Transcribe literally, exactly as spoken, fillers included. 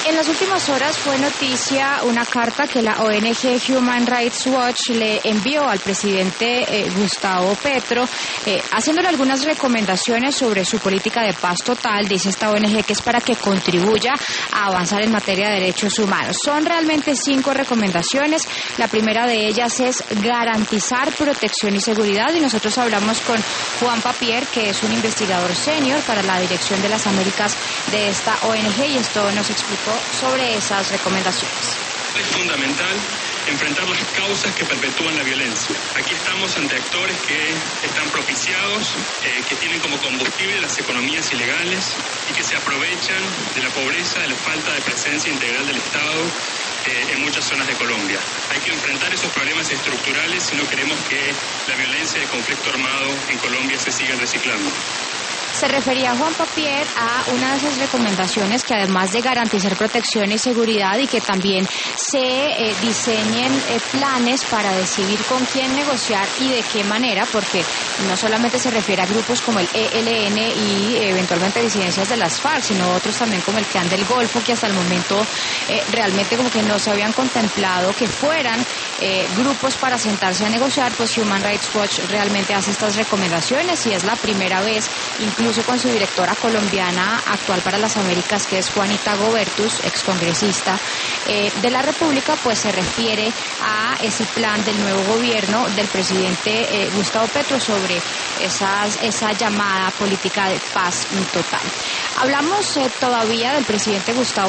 En las últimas horas fue noticia una carta que la O N G Human Rights Watch le envió al presidente eh, Gustavo Petro, eh, haciéndole algunas recomendaciones sobre su política de paz total. Dice esta O N G que es para que contribuya a avanzar en materia de derechos humanos. Son realmente cinco recomendaciones. La primera de ellas es garantizar protección y seguridad, y nosotros hablamos con Juan Papier, que es un investigador senior para la Dirección de las Américas de esta O N G, y esto nos explicó sobre esas recomendaciones. Es fundamental enfrentar las causas que perpetúan la violencia. Aquí estamos ante actores que están propiciados, eh, que tienen como combustible las economías ilegales y que se aprovechan de la pobreza, de la falta de presencia integral del Estado eh, en muchas zonas de Colombia. Hay que enfrentar esos problemas estructurales si no queremos que la violencia y el conflicto armado en Colombia se sigan reciclando. Se refería Juan Papier a una de esas recomendaciones que, además de garantizar protección y seguridad, y que también se eh, diseñen eh, planes para decidir con quién negociar y de qué manera, porque no solamente se refiere a grupos como el E L N y eh, eventualmente disidencias de las FARC, sino otros también como el Clan del Golfo, que hasta el momento eh, realmente como que no se habían contemplado que fueran eh, grupos para sentarse a negociar. Pues Human Rights Watch realmente hace estas recomendaciones, y es la primera vez, incluso con su directora colombiana actual para las Américas, que es Juanita Gobertus, excongresista eh, de la República, pues se refiere a ese plan del nuevo gobierno del presidente eh, Gustavo Petro sobre esas, esa llamada política de paz total. Hablamos eh, todavía del presidente Gustavo